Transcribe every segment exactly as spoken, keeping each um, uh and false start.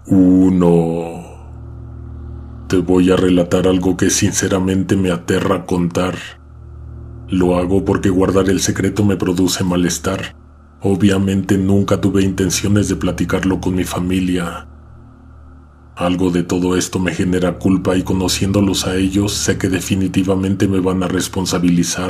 Uno. Te voy a relatar algo que sinceramente me aterra contar. Lo hago porque guardar el secreto me produce malestar. Obviamente nunca tuve intenciones de platicarlo con mi familia. Algo de todo esto me genera culpa y conociéndolos a ellos sé que definitivamente me van a responsabilizar.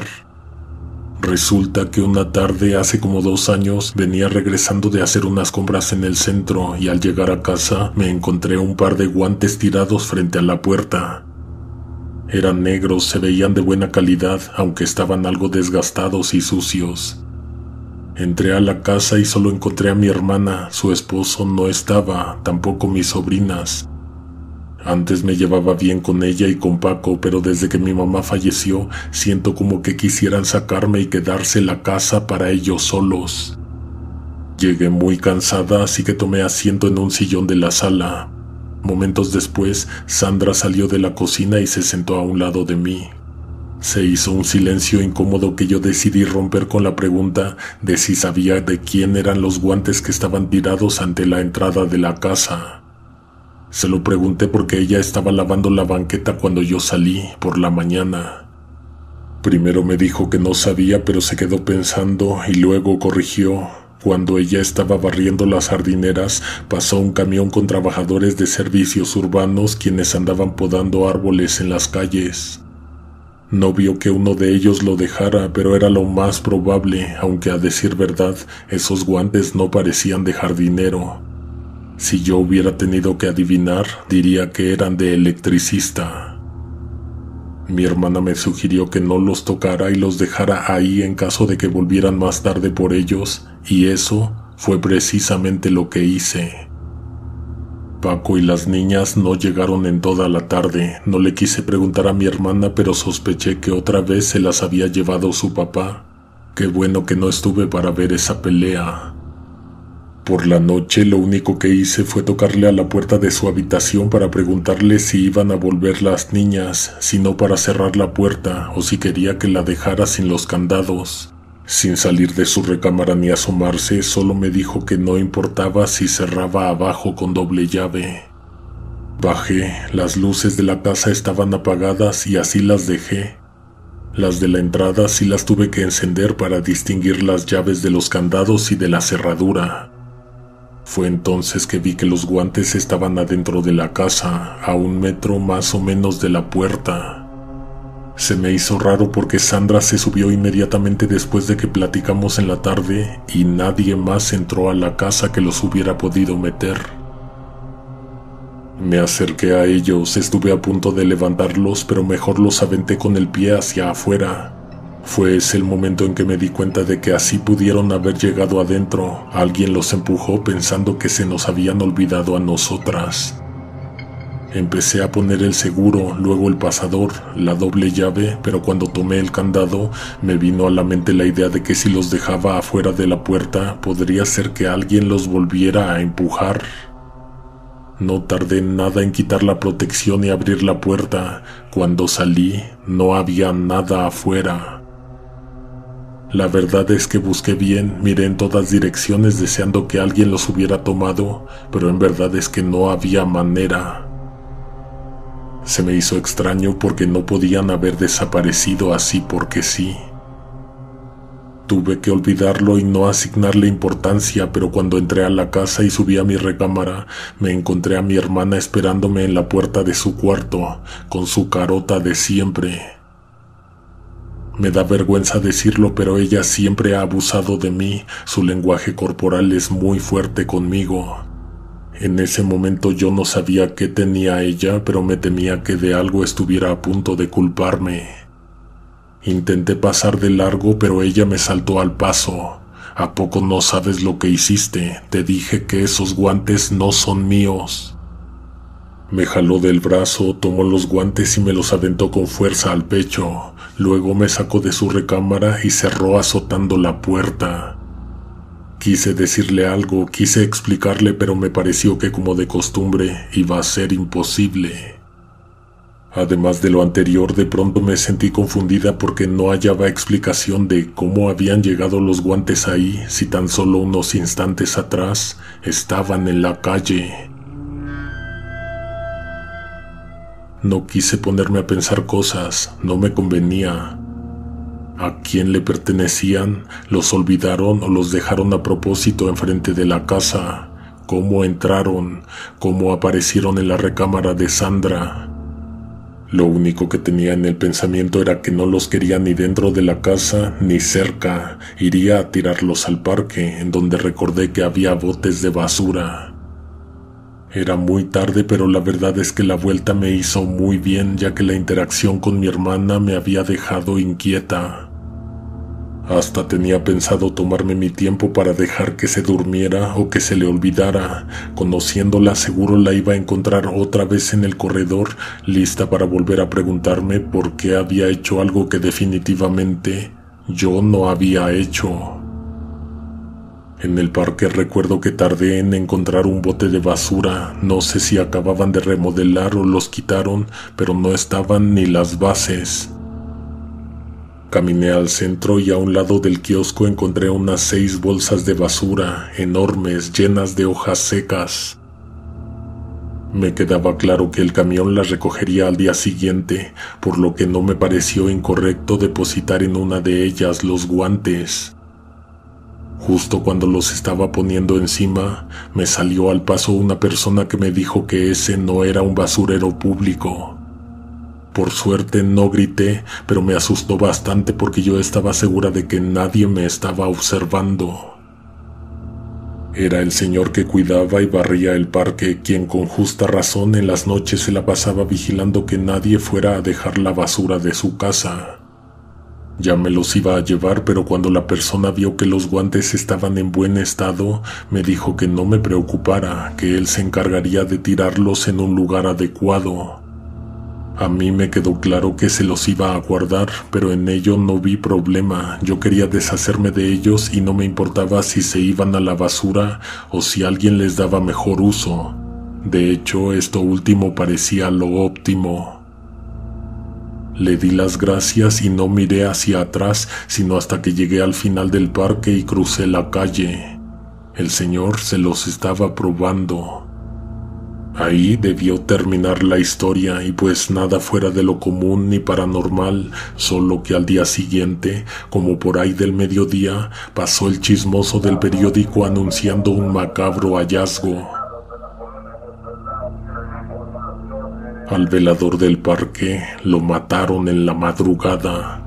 Resulta que una tarde hace como dos años venía regresando de hacer unas compras en el centro y al llegar a casa me encontré un par de guantes tirados frente a la puerta. Eran negros, se veían de buena calidad, aunque estaban algo desgastados y sucios. Entré a la casa y solo encontré a mi hermana, su esposo no estaba, tampoco mis sobrinas. Antes me llevaba bien con ella y con Paco, pero desde que mi mamá falleció, siento como que quisieran sacarme y quedarse la casa para ellos solos. Llegué muy cansada, así que tomé asiento en un sillón de la sala. Momentos después, Sandra salió de la cocina y se sentó a un lado de mí. Se hizo un silencio incómodo que yo decidí romper con la pregunta de si sabía de quién eran los guantes que estaban tirados ante la entrada de la casa. Se lo pregunté porque ella estaba lavando la banqueta cuando yo salí por la mañana. Primero me dijo que no sabía, pero se quedó pensando y luego corrigió. Cuando ella estaba barriendo las jardineras, pasó un camión con trabajadores de servicios urbanos quienes andaban podando árboles en las calles. No vio que uno de ellos lo dejara, pero era lo más probable, aunque a decir verdad, esos guantes no parecían de jardinero. Si yo hubiera tenido que adivinar, diría que eran de electricista. Mi hermana me sugirió que no los tocara y los dejara ahí en caso de que volvieran más tarde por ellos, y eso fue precisamente lo que hice. Paco y las niñas no llegaron en toda la tarde. No le quise preguntar a mi hermana, pero sospeché que otra vez se las había llevado su papá. Qué bueno que no estuve para ver esa pelea. Por la noche lo único que hice fue tocarle a la puerta de su habitación para preguntarle si iban a volver las niñas, si no para cerrar la puerta o si quería que la dejara sin los candados. Sin salir de su recámara ni asomarse, solo me dijo que no importaba si cerraba abajo con doble llave. Bajé, las luces de la casa estaban apagadas y así las dejé. Las de la entrada sí las tuve que encender para distinguir las llaves de los candados y de la cerradura. Fue entonces que vi que los guantes estaban adentro de la casa, a un metro más o menos de la puerta. Se me hizo raro porque Sandra se subió inmediatamente después de que platicamos en la tarde y nadie más entró a la casa que los hubiera podido meter. Me acerqué a ellos, estuve a punto de levantarlos, pero mejor los aventé con el pie hacia afuera. Fue ese el momento en que me di cuenta de que así pudieron haber llegado adentro. Alguien los empujó pensando que se nos habían olvidado a nosotras. Empecé a poner el seguro, luego el pasador, la doble llave, pero cuando tomé el candado, me vino a la mente la idea de que si los dejaba afuera de la puerta, podría ser que alguien los volviera a empujar. No tardé nada en quitar la protección y abrir la puerta. Cuando salí, no había nada afuera. La verdad es que busqué bien, miré en todas direcciones deseando que alguien los hubiera tomado, pero en verdad es que no había manera. Se me hizo extraño porque no podían haber desaparecido así porque sí. Tuve que olvidarlo y no asignarle importancia, pero cuando entré a la casa y subí a mi recámara, me encontré a mi hermana esperándome en la puerta de su cuarto, con su carota de siempre. Me da vergüenza decirlo, pero ella siempre ha abusado de mí, su lenguaje corporal es muy fuerte conmigo. En ese momento yo no sabía qué tenía ella, pero me temía que de algo estuviera a punto de culparme. Intenté pasar de largo, pero ella me saltó al paso. ¿A poco no sabes lo que hiciste? Te dije que esos guantes no son míos. Me jaló del brazo, tomó los guantes y me los aventó con fuerza al pecho. Luego me sacó de su recámara y cerró azotando la puerta. Quise decirle algo, quise explicarle, pero me pareció que como de costumbre iba a ser imposible. Además de lo anterior, de pronto me sentí confundida porque no hallaba explicación de cómo habían llegado los guantes ahí si tan solo unos instantes atrás estaban en la calle. No quise ponerme a pensar cosas, no me convenía. ¿A quién le pertenecían? ¿Los olvidaron o los dejaron a propósito enfrente de la casa? ¿Cómo entraron? ¿Cómo aparecieron en la recámara de Sandra? Lo único que tenía en el pensamiento era que no los quería ni dentro de la casa ni cerca. Iría a tirarlos al parque, en donde recordé que había botes de basura. Era muy tarde, pero la verdad es que la vuelta me hizo muy bien, ya que la interacción con mi hermana me había dejado inquieta. Hasta tenía pensado tomarme mi tiempo para dejar que se durmiera o que se le olvidara. Conociéndola, seguro la iba a encontrar otra vez en el corredor, lista para volver a preguntarme por qué había hecho algo que definitivamente yo no había hecho. En el parque recuerdo que tardé en encontrar un bote de basura. No sé si acababan de remodelar o los quitaron, pero no estaban ni las bases. Caminé al centro y a un lado del kiosco encontré unas seis bolsas de basura, enormes, llenas de hojas secas. Me quedaba claro que el camión las recogería al día siguiente, por lo que no me pareció incorrecto depositar en una de ellas los guantes. Justo cuando los estaba poniendo encima, me salió al paso una persona que me dijo que ese no era un basurero público. Por suerte no grité, pero me asustó bastante porque yo estaba segura de que nadie me estaba observando. Era el señor que cuidaba y barría el parque, quien con justa razón en las noches se la pasaba vigilando que nadie fuera a dejar la basura de su casa. Ya me los iba a llevar, pero cuando la persona vio que los guantes estaban en buen estado, me dijo que no me preocupara, que él se encargaría de tirarlos en un lugar adecuado. A mí me quedó claro que se los iba a guardar, pero en ello no vi problema. Yo quería deshacerme de ellos y no me importaba si se iban a la basura o si alguien les daba mejor uso. De hecho, esto último parecía lo óptimo. Le di las gracias y no miré hacia atrás, sino hasta que llegué al final del parque y crucé la calle. El señor se los estaba probando. Ahí debió terminar la historia, y pues nada fuera de lo común ni paranormal, solo que al día siguiente, como por ahí del mediodía, pasó el chismoso del periódico anunciando un macabro hallazgo. Al velador del parque lo mataron en la madrugada.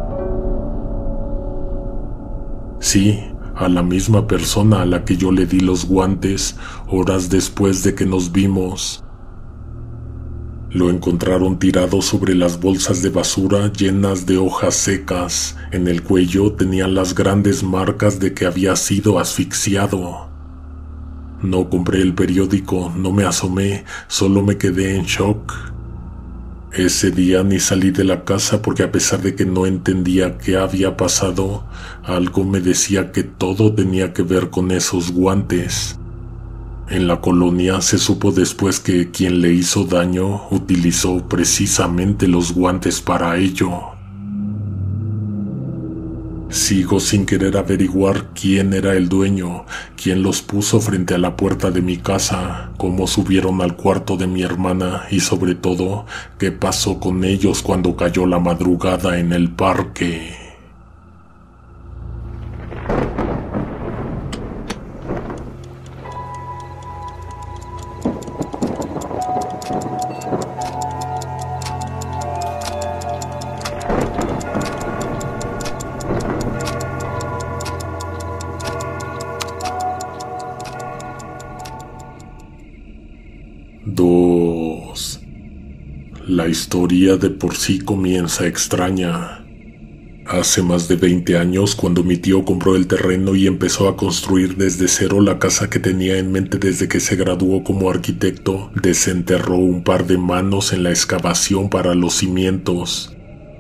Sí, a la misma persona a la que yo le di los guantes horas después de que nos vimos. Lo encontraron tirado sobre las bolsas de basura llenas de hojas secas. En el cuello tenía las grandes marcas de que había sido asfixiado. No compré el periódico, no me asomé, solo me quedé en shock. Ese día ni salí de la casa porque a pesar de que no entendía qué había pasado, algo me decía que todo tenía que ver con esos guantes. En la colonia se supo después que quien le hizo daño utilizó precisamente los guantes para ello. Sigo sin querer averiguar quién era el dueño, quién los puso frente a la puerta de mi casa, cómo subieron al cuarto de mi hermana y sobre todo, qué pasó con ellos cuando cayó la madrugada en el parque. dos. La historia de por sí comienza extraña. Hace más de veinte años, cuando mi tío compró el terreno y empezó a construir desde cero la casa que tenía en mente desde que se graduó como arquitecto, desenterró un par de manos en la excavación para los cimientos.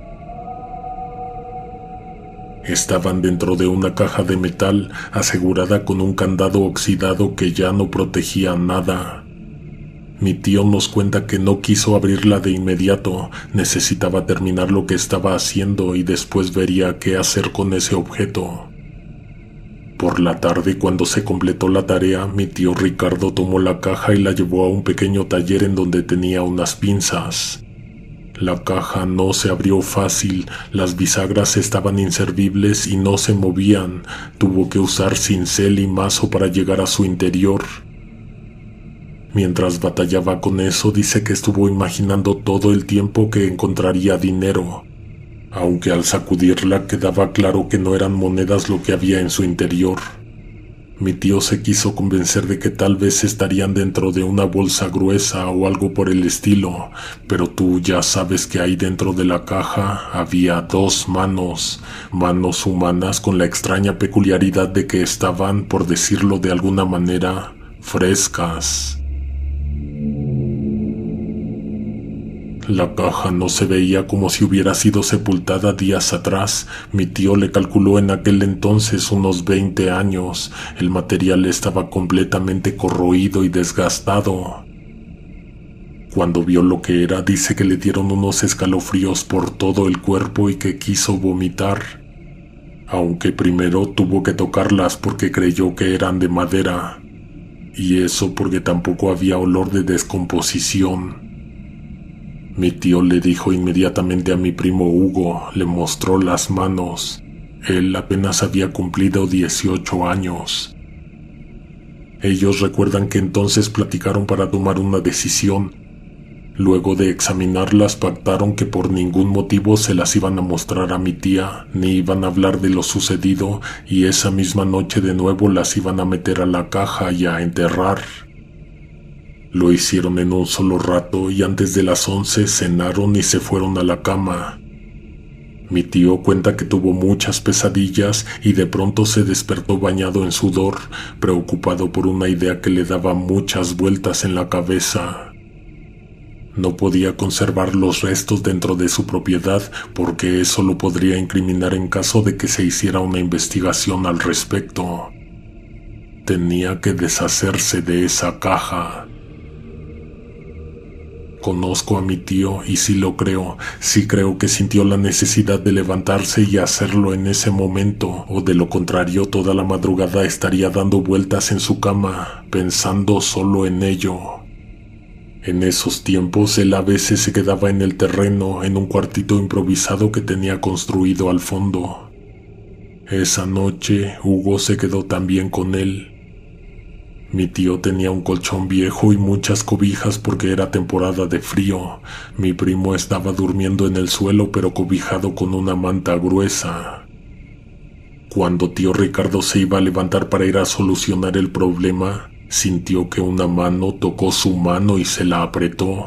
Estaban dentro de una caja de metal asegurada con un candado oxidado que ya no protegía nada. Mi tío nos cuenta que no quiso abrirla de inmediato, necesitaba terminar lo que estaba haciendo y después vería qué hacer con ese objeto. Por la tarde, cuando se completó la tarea, mi tío Ricardo tomó la caja y la llevó a un pequeño taller en donde tenía unas pinzas. La caja no se abrió fácil, las bisagras estaban inservibles y no se movían. Tuvo que usar cincel y mazo para llegar a su interior. Mientras batallaba con eso, dice que estuvo imaginando todo el tiempo que encontraría dinero, aunque al sacudirla quedaba claro que no eran monedas lo que había en su interior. Mi tío se quiso convencer de que tal vez estarían dentro de una bolsa gruesa o algo por el estilo, pero tú ya sabes que ahí dentro de la caja había dos manos, manos humanas con la extraña peculiaridad de que estaban, por decirlo de alguna manera, frescas. La caja no se veía como si hubiera sido sepultada días atrás. Mi tío le calculó en aquel entonces unos veinte años. El material estaba completamente corroído y desgastado. Cuando vio lo que era, dice que le dieron unos escalofríos por todo el cuerpo y que quiso vomitar. Aunque primero tuvo que tocarlas porque creyó que eran de madera. Y eso porque tampoco había olor de descomposición. Mi tío le dijo inmediatamente a mi primo Hugo, le mostró las manos. Él apenas había cumplido dieciocho años. Ellos recuerdan que entonces platicaron para tomar una decisión. Luego de examinarlas, pactaron que por ningún motivo se las iban a mostrar a mi tía, ni iban a hablar de lo sucedido, y esa misma noche de nuevo las iban a meter a la caja y a enterrar. Lo hicieron en un solo rato y antes de las once cenaron y se fueron a la cama. Mi tío cuenta que tuvo muchas pesadillas y de pronto se despertó bañado en sudor, preocupado por una idea que le daba muchas vueltas en la cabeza. No podía conservar los restos dentro de su propiedad porque eso lo podría incriminar en caso de que se hiciera una investigación al respecto. Tenía que deshacerse de esa caja. Conozco a mi tío y sí lo creo, sí creo que sintió la necesidad de levantarse y hacerlo en ese momento, o de lo contrario toda la madrugada estaría dando vueltas en su cama, pensando solo en ello. En esos tiempos él a veces se quedaba en el terreno, en un cuartito improvisado que tenía construido al fondo. Esa noche Hugo se quedó también con él. Mi tío tenía un colchón viejo y muchas cobijas porque era temporada de frío. Mi primo estaba durmiendo en el suelo pero cobijado con una manta gruesa. Cuando tío Ricardo se iba a levantar para ir a solucionar el problema, sintió que una mano tocó su mano y se la apretó.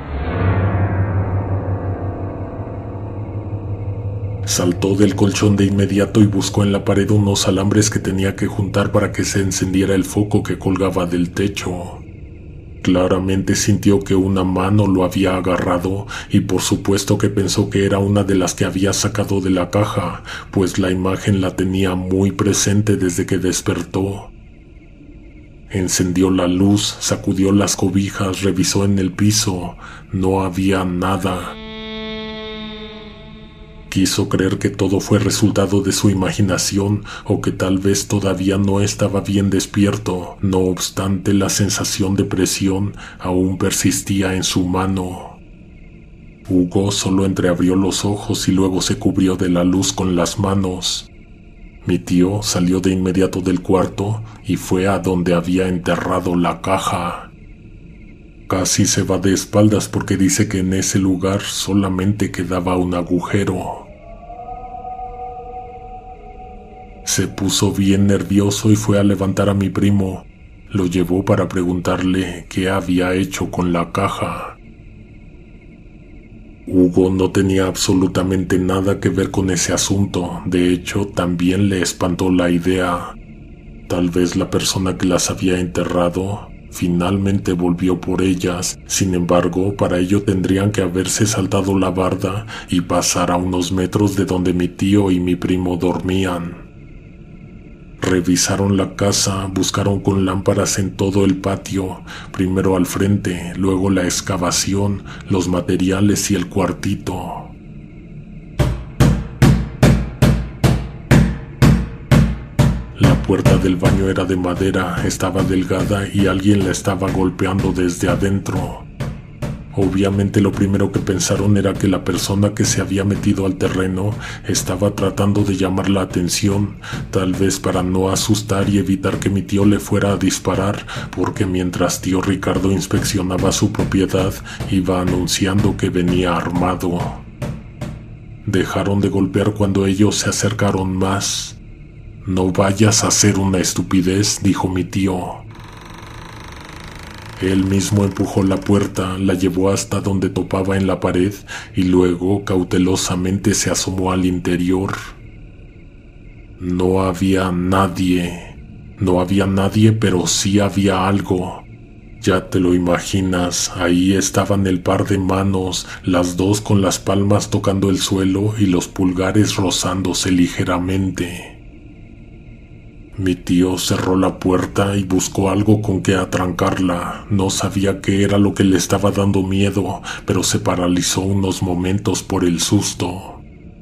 Saltó del colchón de inmediato y buscó en la pared unos alambres que tenía que juntar para que se encendiera el foco que colgaba del techo. Claramente sintió que una mano lo había agarrado y por supuesto que pensó que era una de las que había sacado de la caja, pues la imagen la tenía muy presente desde que despertó. Encendió la luz, sacudió las cobijas, revisó en el piso. No había nada. Quiso creer que todo fue resultado de su imaginación o que tal vez todavía no estaba bien despierto. No obstante, la sensación de presión aún persistía en su mano. Hugo solo entreabrió los ojos y luego se cubrió de la luz con las manos. Mi tío salió de inmediato del cuarto y fue a donde había enterrado la caja. Casi se va de espaldas porque dice que en ese lugar solamente quedaba un agujero. Se puso bien nervioso y fue a levantar a mi primo. Lo llevó para preguntarle qué había hecho con la caja. Hugo no tenía absolutamente nada que ver con ese asunto. De hecho, también le espantó la idea. Tal vez la persona que las había enterrado finalmente volvió por ellas. Sin embargo, para ello tendrían que haberse saltado la barda y pasar a unos metros de donde mi tío y mi primo dormían. Revisaron la casa, buscaron con lámparas en todo el patio, primero al frente, luego la excavación, los materiales y el cuartito. La puerta del baño era de madera, estaba delgada y alguien la estaba golpeando desde adentro. Obviamente lo primero que pensaron era que la persona que se había metido al terreno estaba tratando de llamar la atención, tal vez para no asustar y evitar que mi tío le fuera a disparar, porque mientras tío Ricardo inspeccionaba su propiedad, iba anunciando que venía armado. Dejaron de golpear cuando ellos se acercaron más. «No vayas a hacer una estupidez», dijo mi tío. Él mismo empujó la puerta, la llevó hasta donde topaba en la pared y luego cautelosamente se asomó al interior. No había nadie. No había nadie, pero sí había algo. Ya te lo imaginas, ahí estaban el par de manos, las dos con las palmas tocando el suelo y los pulgares rozándose ligeramente. Mi tío cerró la puerta y buscó algo con que atrancarla. No sabía qué era lo que le estaba dando miedo, pero se paralizó unos momentos por el susto.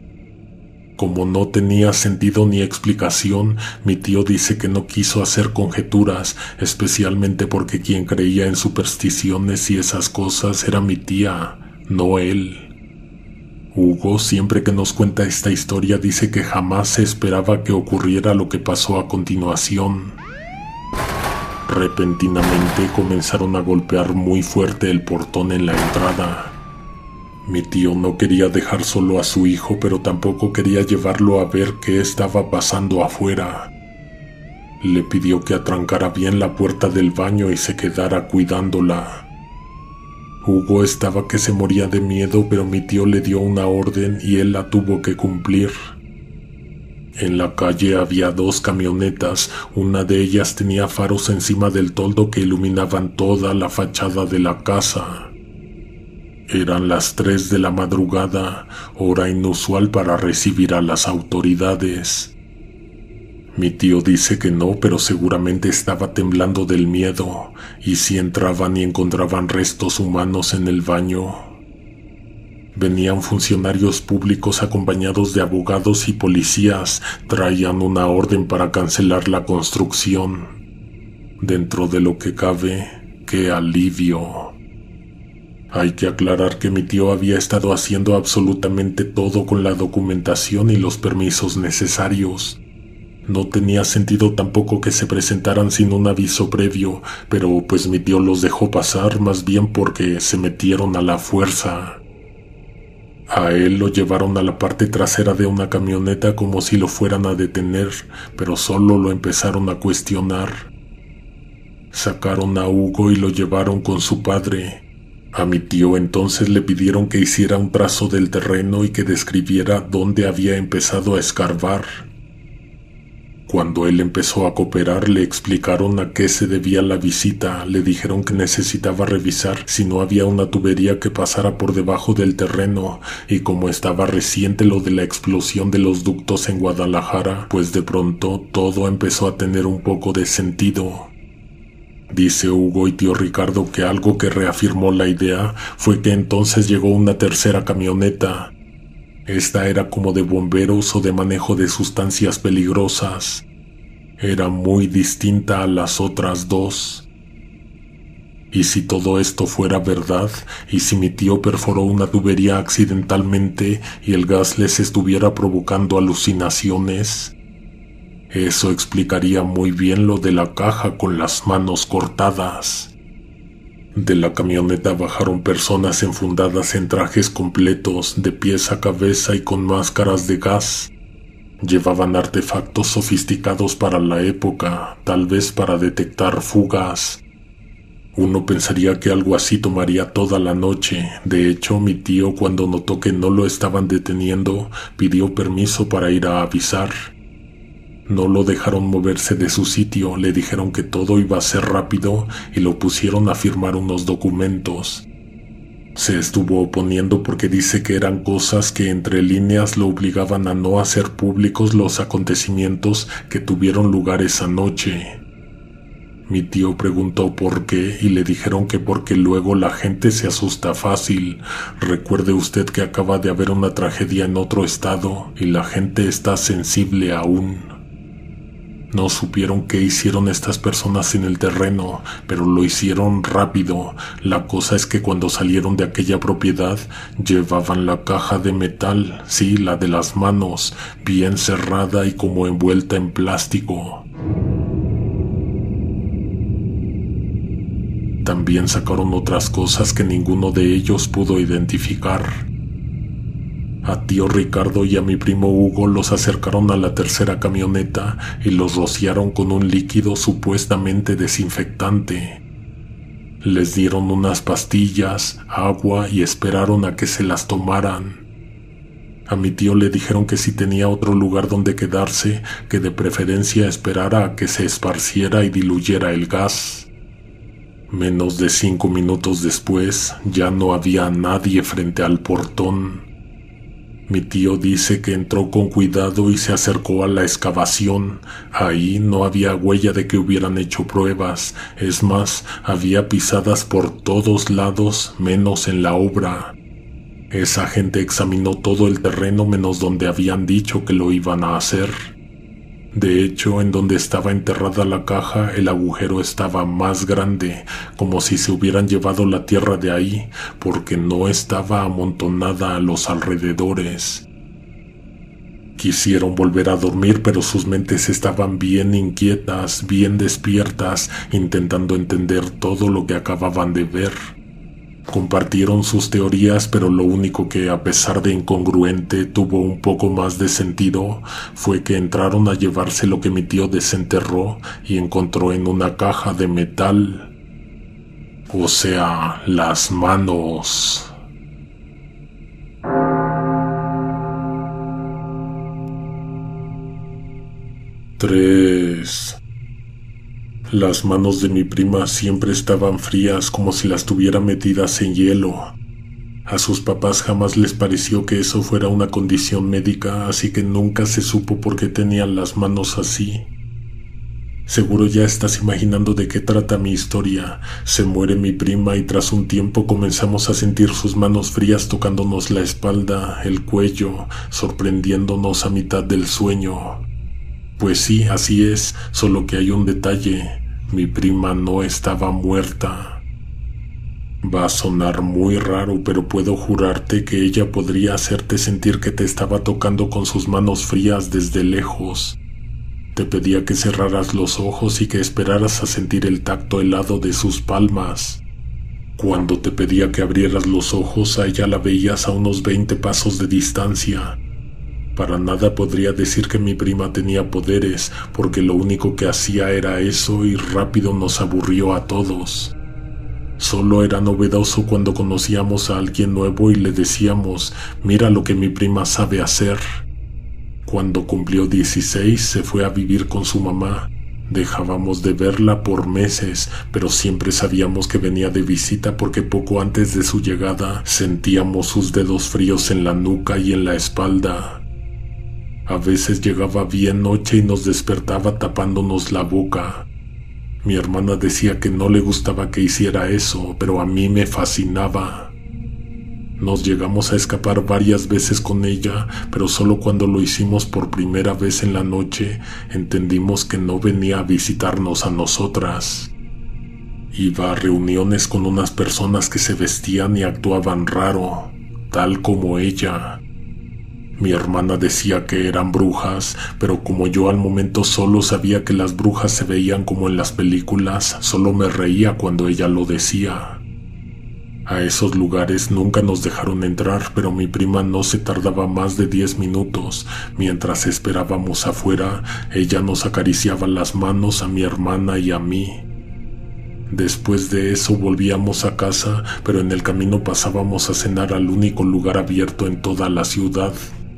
Como no tenía sentido ni explicación, mi tío dice que no quiso hacer conjeturas, especialmente porque quien creía en supersticiones y esas cosas era mi tía, no él. Hugo, siempre que nos cuenta esta historia, dice que jamás se esperaba que ocurriera lo que pasó a continuación. Repentinamente comenzaron a golpear muy fuerte el portón en la entrada. Mi tío no quería dejar solo a su hijo, pero tampoco quería llevarlo a ver qué estaba pasando afuera. Le pidió que atrancara bien la puerta del baño y se quedara cuidándola. Hugo estaba que se moría de miedo, pero mi tío le dio una orden y él la tuvo que cumplir. En la calle había dos camionetas, una de ellas tenía faros encima del toldo que iluminaban toda la fachada de la casa. Eran las tres de la madrugada, hora inusual para recibir a las autoridades. Mi tío dice que no, pero seguramente estaba temblando del miedo, y si entraban y encontraban restos humanos en el baño. Venían funcionarios públicos acompañados de abogados y policías, traían una orden para cancelar la construcción. Dentro de lo que cabe, qué alivio. Hay que aclarar que mi tío había estado haciendo absolutamente todo con la documentación y los permisos necesarios. No tenía sentido tampoco que se presentaran sin un aviso previo, pero pues mi tío los dejó pasar más bien porque se metieron a la fuerza. A él lo llevaron a la parte trasera de una camioneta como si lo fueran a detener, pero solo lo empezaron a cuestionar. Sacaron a Hugo y lo llevaron con su padre. A mi tío entonces le pidieron que hiciera un trazo del terreno y que describiera dónde había empezado a escarbar. Cuando él empezó a cooperar, le explicaron a qué se debía la visita. Le dijeron que necesitaba revisar si no había una tubería que pasara por debajo del terreno, y como estaba reciente lo de la explosión de los ductos en Guadalajara, pues de pronto todo empezó a tener un poco de sentido. Dice Hugo y tío Ricardo que algo que reafirmó la idea fue que entonces llegó una tercera camioneta. Esta era como de bomberos o de manejo de sustancias peligrosas. Era muy distinta a las otras dos. Y si todo esto fuera verdad, y si mi tío perforó una tubería accidentalmente y el gas les estuviera provocando alucinaciones, eso explicaría muy bien lo de la caja con las manos cortadas. De la camioneta bajaron personas enfundadas en trajes completos, de pies a cabeza y con máscaras de gas. Llevaban artefactos sofisticados para la época, tal vez para detectar fugas. Uno pensaría que algo así tomaría toda la noche. De hecho, mi tío, cuando notó que no lo estaban deteniendo, pidió permiso para ir a avisar. No lo dejaron moverse de su sitio, le dijeron que todo iba a ser rápido y lo pusieron a firmar unos documentos. Se estuvo oponiendo porque dice que eran cosas que entre líneas lo obligaban a no hacer públicos los acontecimientos que tuvieron lugar esa noche. Mi tío preguntó por qué y le dijeron que porque luego la gente se asusta fácil. Recuerde usted que acaba de haber una tragedia en otro estado y la gente está sensible aún. No supieron qué hicieron estas personas en el terreno, pero lo hicieron rápido. La cosa es que cuando salieron de aquella propiedad, llevaban la caja de metal, sí, la de las manos, bien cerrada y como envuelta en plástico. También sacaron otras cosas que ninguno de ellos pudo identificar. A tío Ricardo y a mi primo Hugo los acercaron a la tercera camioneta y los rociaron con un líquido supuestamente desinfectante. Les dieron unas pastillas, agua y esperaron a que se las tomaran. A mi tío le dijeron que si tenía otro lugar donde quedarse, que de preferencia esperara a que se esparciera y diluyera el gas. Menos de cinco minutos después, ya no había nadie frente al portón. Mi tío dice que entró con cuidado y se acercó a la excavación. Ahí no había huella de que hubieran hecho pruebas. Es más, había pisadas por todos lados, menos en la obra. Esa gente examinó todo el terreno menos donde habían dicho que lo iban a hacer. De hecho, en donde estaba enterrada la caja, el agujero estaba más grande, como si se hubieran llevado la tierra de ahí, porque no estaba amontonada a los alrededores. Quisieron volver a dormir, pero sus mentes estaban bien inquietas, bien despiertas, intentando entender todo lo que acababan de ver. Compartieron sus teorías, pero lo único que, a pesar de incongruente, tuvo un poco más de sentido fue que entraron a llevarse lo que mi tío desenterró y encontró en una caja de metal. O sea, las manos. Tres. Las manos de mi prima siempre estaban frías, como si las tuviera metidas en hielo. A sus papás jamás les pareció que eso fuera una condición médica, así que nunca se supo por qué tenían las manos así. Seguro ya estás imaginando de qué trata mi historia. Se muere mi prima y tras un tiempo comenzamos a sentir sus manos frías tocándonos la espalda, el cuello, sorprendiéndonos a mitad del sueño. Pues sí, así es, solo que hay un detalle. Mi prima no estaba muerta. Va a sonar muy raro, pero puedo jurarte que ella podría hacerte sentir que te estaba tocando con sus manos frías desde lejos. Te pedía que cerraras los ojos y que esperaras a sentir el tacto helado de sus palmas. Cuando te pedía que abrieras los ojos, a ella la veías a unos veinte pasos de distancia. Para nada podría decir que mi prima tenía poderes, porque lo único que hacía era eso y rápido nos aburrió a todos. Solo era novedoso cuando conocíamos a alguien nuevo y le decíamos, mira lo que mi prima sabe hacer. Cuando cumplió dieciséis se fue a vivir con su mamá. Dejábamos de verla por meses, pero siempre sabíamos que venía de visita porque poco antes de su llegada sentíamos sus dedos fríos en la nuca y en la espalda. A veces llegaba bien noche y nos despertaba tapándonos la boca. Mi hermana decía que no le gustaba que hiciera eso, pero a mí me fascinaba. Nos llegamos a escapar varias veces con ella, pero solo cuando lo hicimos por primera vez en la noche entendimos que no venía a visitarnos a nosotras. Iba a reuniones con unas personas que se vestían y actuaban raro, tal como ella. Mi hermana decía que eran brujas, pero como yo al momento solo sabía que las brujas se veían como en las películas, solo me reía cuando ella lo decía. A esos lugares nunca nos dejaron entrar, pero mi prima no se tardaba más de diez minutos. Mientras esperábamos afuera, ella nos acariciaba las manos a mi hermana y a mí. Después de eso volvíamos a casa, pero en el camino pasábamos a cenar al único lugar abierto en toda la ciudad.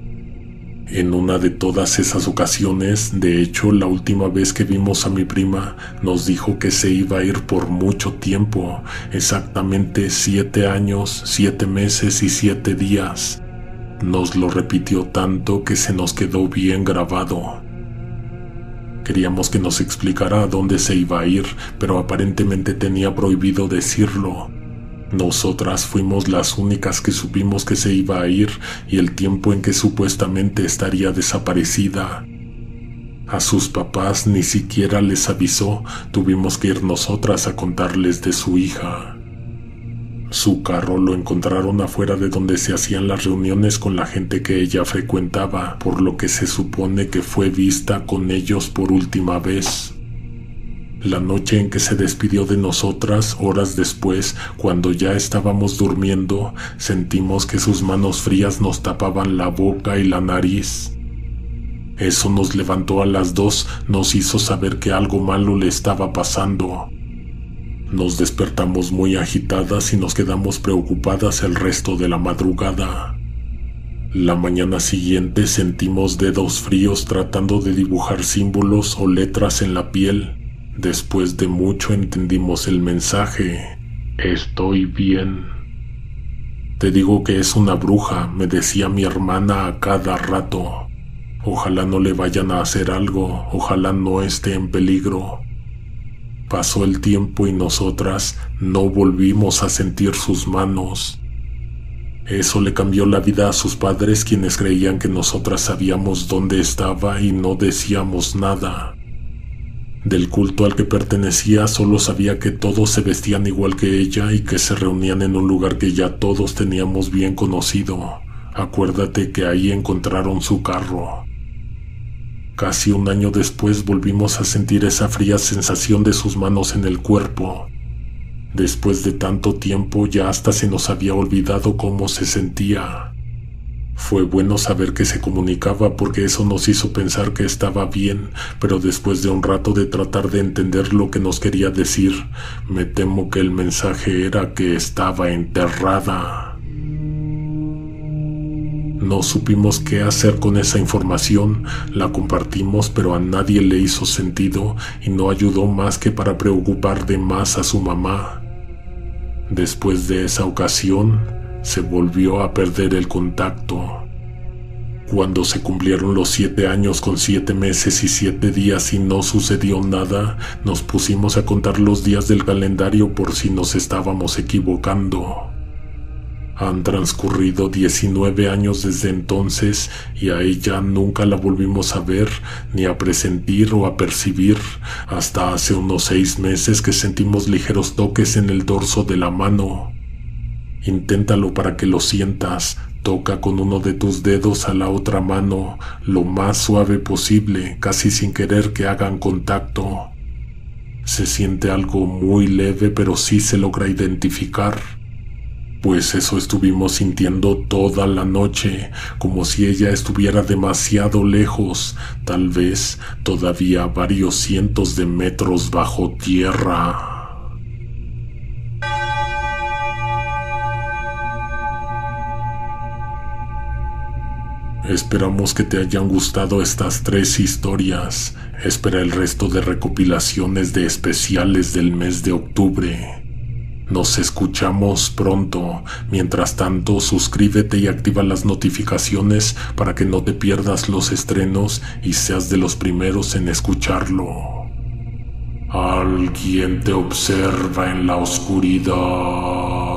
En una de todas esas ocasiones, de hecho la última vez que vimos a mi prima, nos dijo que se iba a ir por mucho tiempo, exactamente siete años, siete meses y siete días. Nos lo repitió tanto que se nos quedó bien grabado. Queríamos que nos explicara a dónde se iba a ir, pero aparentemente tenía prohibido decirlo. Nosotras fuimos las únicas que supimos que se iba a ir y el tiempo en que supuestamente estaría desaparecida. A sus papás ni siquiera les avisó, tuvimos que ir nosotras a contarles de su hija. Su carro lo encontraron afuera de donde se hacían las reuniones con la gente que ella frecuentaba, por lo que se supone que fue vista con ellos por última vez. La noche en que se despidió de nosotras, horas después, cuando ya estábamos durmiendo, sentimos que sus manos frías nos tapaban la boca y la nariz. Eso nos levantó a las dos, nos hizo saber que algo malo le estaba pasando. Nos despertamos muy agitadas y nos quedamos preocupadas el resto de la madrugada. La mañana siguiente sentimos dedos fríos tratando de dibujar símbolos o letras en la piel. Después de mucho entendimos el mensaje: estoy bien. Te digo que es una bruja, me decía mi hermana a cada rato. Ojalá no le vayan a hacer algo, ojalá no esté en peligro. Pasó el tiempo y nosotras no volvimos a sentir sus manos. Eso le cambió la vida a sus padres, quienes creían que nosotras sabíamos dónde estaba y no decíamos nada. Del culto al que pertenecía solo sabía que todos se vestían igual que ella y que se reunían en un lugar que ya todos teníamos bien conocido. Acuérdate que ahí encontraron su carro. Casi un año después volvimos a sentir esa fría sensación de sus manos en el cuerpo. Después de tanto tiempo ya hasta se nos había olvidado cómo se sentía. Fue bueno saber que se comunicaba porque eso nos hizo pensar que estaba bien, pero después de un rato de tratar de entender lo que nos quería decir, me temo que el mensaje era que estaba enterrada. No supimos qué hacer con esa información, la compartimos pero a nadie le hizo sentido y no ayudó más que para preocupar de más a su mamá. Después de esa ocasión, se volvió a perder el contacto. Cuando se cumplieron los siete años con siete meses y siete días y no sucedió nada, nos pusimos a contar los días del calendario por si nos estábamos equivocando. Han transcurrido diecinueve años desde entonces y a ella nunca la volvimos a ver, ni a presentir o a percibir, hasta hace unos seis meses que sentimos ligeros toques en el dorso de la mano. Inténtalo para que lo sientas, toca con uno de tus dedos a la otra mano, lo más suave posible, casi sin querer que hagan contacto. Se siente algo muy leve, pero sí se logra identificar. Pues eso estuvimos sintiendo toda la noche, como si ella estuviera demasiado lejos, tal vez todavía varios cientos de metros bajo tierra. Esperamos que te hayan gustado estas tres historias. Espera el resto de recopilaciones de especiales del mes de octubre. Nos escuchamos pronto. Mientras tanto, suscríbete y activa las notificaciones para que no te pierdas los estrenos y seas de los primeros en escucharlo. Alguien te observa en la oscuridad.